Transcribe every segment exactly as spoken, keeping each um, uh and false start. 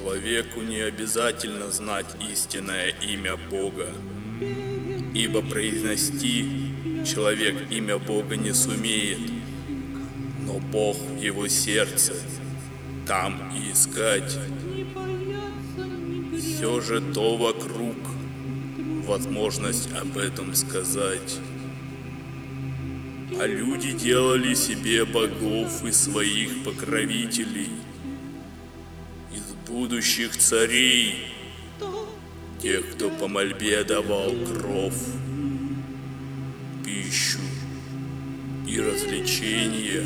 Человеку не обязательно знать истинное имя Бога, ибо произнести человек имя Бога не сумеет, но Бог в его сердце, там и искать. Все же то вокруг, возможность об этом сказать. А люди делали себе богов и своих покровителей, из будущих царей, тех, кто по мольбе давал кров, пищу и развлечения.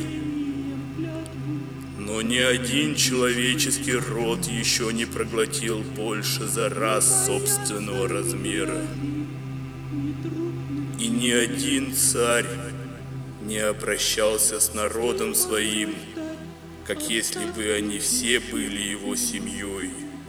Но ни один человеческий род еще не проглотил больше за раз собственного размера. И ни один царь не обращался с народом своим, как если бы они все были его семьей.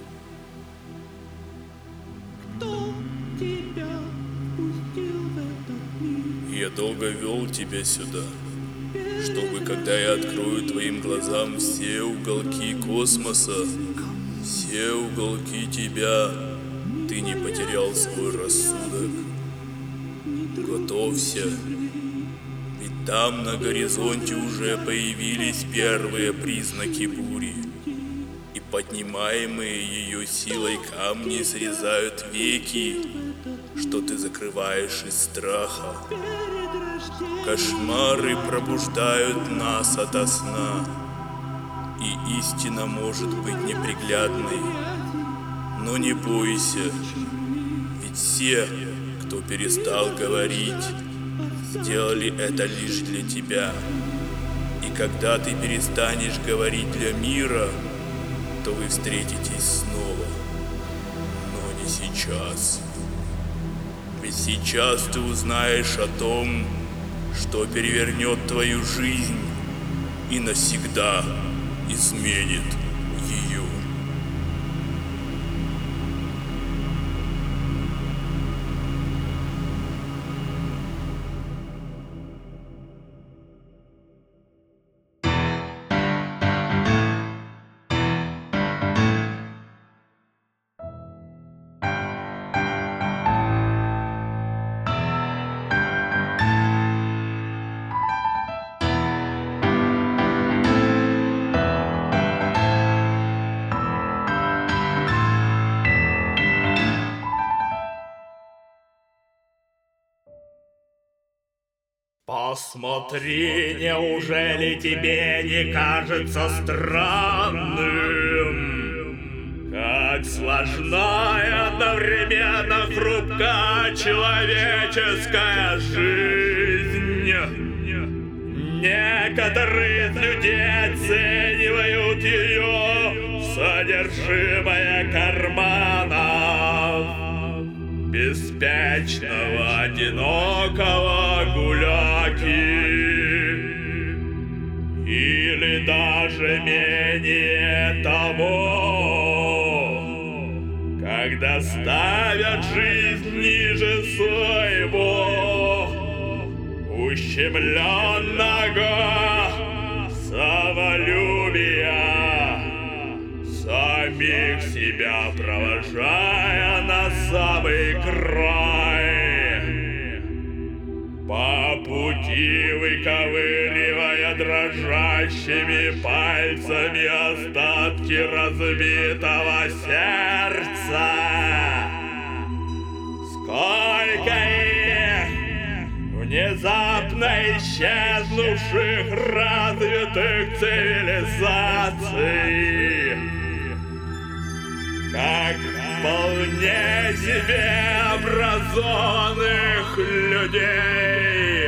Я долго вел тебя сюда, чтобы, когда я открою твоим глазам все уголки космоса, все уголки тебя, ты не потерял свой рассудок. Готовься, ведь там на горизонте уже появились первые признаки бури, и поднимаемые ее силой камни срезают веки, что ты закрываешь из страха. Кошмары пробуждают нас ото сна, и истина может быть неприглядной. Но не бойся, ведь все, кто перестал говорить, сделали это лишь для тебя. И когда ты перестанешь говорить для мира, то вы встретитесь снова, но не сейчас. Ведь сейчас ты узнаешь о том, что перевернет твою жизнь и навсегда изменит ее. Посмотри, неужели тебе не кажется странным, как сложна и одновременно хрупка человеческая жизнь? Некоторые из людей оценивают ее содержимое карманов беспечного, одинокого гуляки, или даже менее того, когда ставят жизнь ниже своего ущемленного самолюбия, самих себя провожая на самый край, по пути выковыривая дрожащими пальцами остатки разбитого сердца. Сколько их внезапно исчезнувших развитых цивилизаций, как вполне себе образованных людей.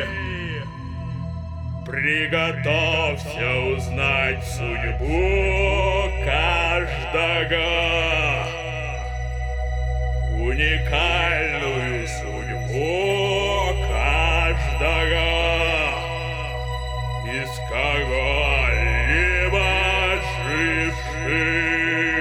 Приготовься узнать судьбу каждого, уникальную судьбу каждого из кого-либо живших.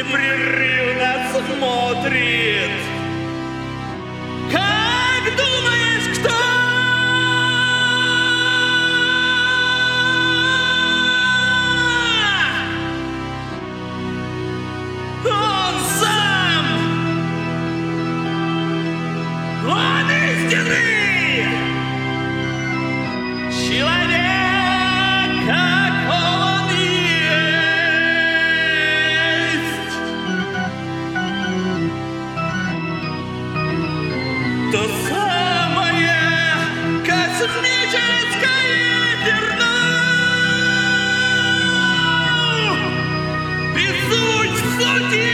непрерывно смотрит. Как думаешь, кто? Он сам! Он истинный! Человек, как он есть! То самое космическое зерно! И суть в сути!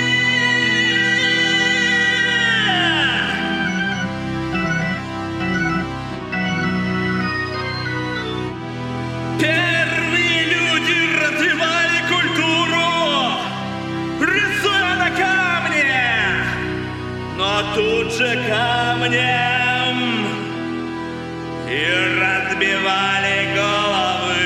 Первые люди развивали культуру, рисуя на камне, но тут же камнем и разбивали головы.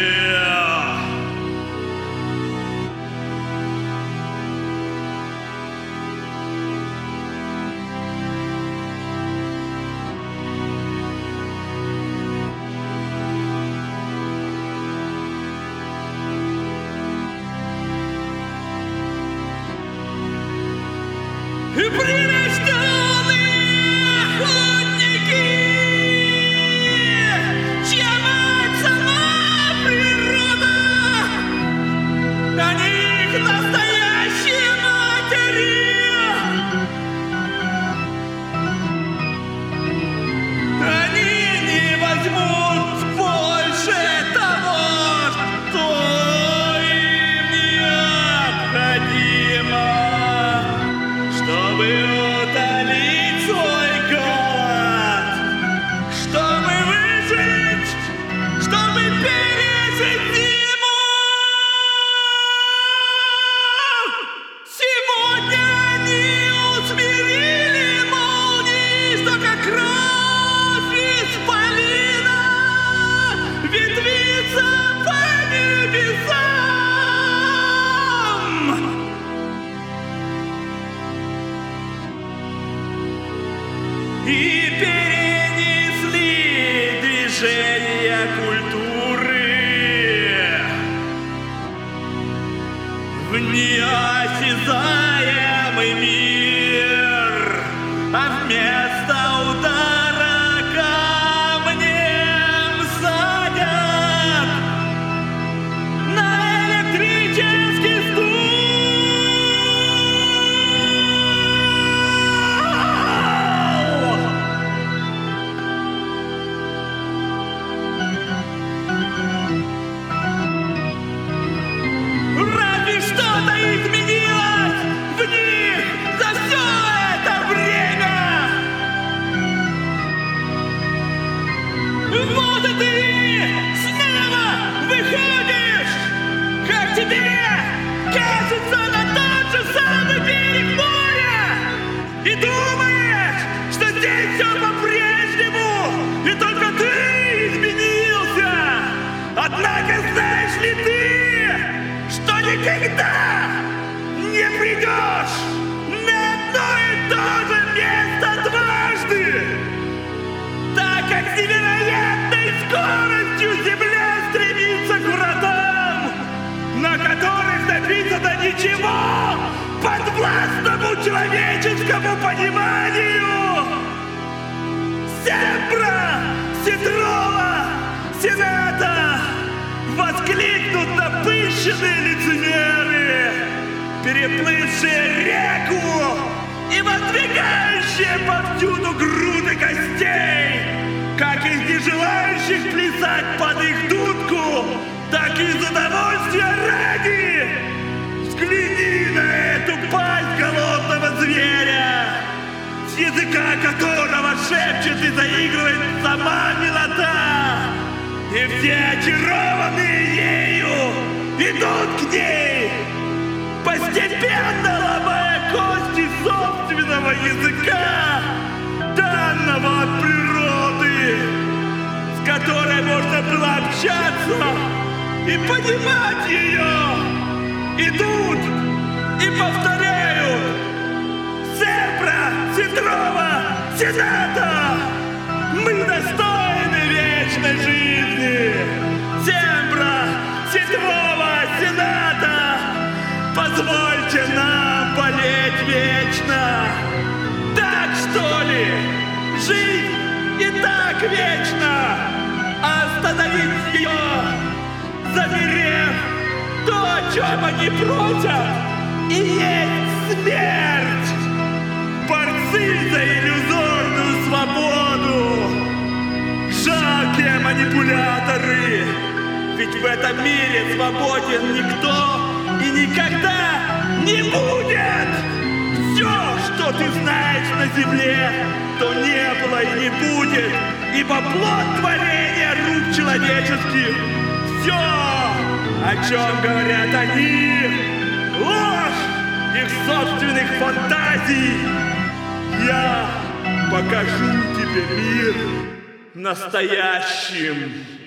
И прирожденные охотники, чья мать сама природа, они их настоящие матери. Они не возьмут больше того, что им необходимо, чтобы утолить свой голод, чтобы выжить, чтобы пережить зиму. Сегодня они усмирили молнии, что как кровь исполина ветвится по небесам. И перенесли движения культуры в неосязаемый мир, а вместо удара камнем садят на электрический стул. Разве что-то изменилось в них за все это время? Вот и ты снова выходишь, как тебе кажется, на тот же самый берег моря и думаешь, что здесь все по-прежнему, и только ты изменился. Однако знаешь ли ты, что никогда не придешь на одно и то же место дважды, так как с невероятной скоростью Земля стремится к вратам, на которых написано ничего подвластному человеческому пониманию. Семпра, Ситрола, Сената воскликнут напыщенные лицемеры, переплывшие реку и воздвигающие повсюду груды костей, как из нежелающих плясать под их дудку, так и из удовольствия ради. Взгляни на эту пасть голодного зверя, с языка которого шепчет и заигрывает сама милота, и все очарованные ею идут к ней, постепенно ломая кости собственного языка, данного от природы, с которой можно было общаться и понимать ее. Идут и и повторяют: Семпра Ситрова Сената! Мы достойны вечной жизни! Семпра Ситрова Сената! Позвольте нам болеть вечно! Так что ли? Жизнь и так вечна! Остановить ее, замерев, то, о чем они просят, и есть смерть! Борцы за иллюзорную свободу! Жалкие манипуляторы! Ведь в этом мире свободен никто и никогда не будет! Все, что ты знаешь на земле, то не было и не будет, ибо плод творения рук человеческих. Все, о чем говорят они, ложь их собственных фантазий. Я покажу тебе мир настоящим.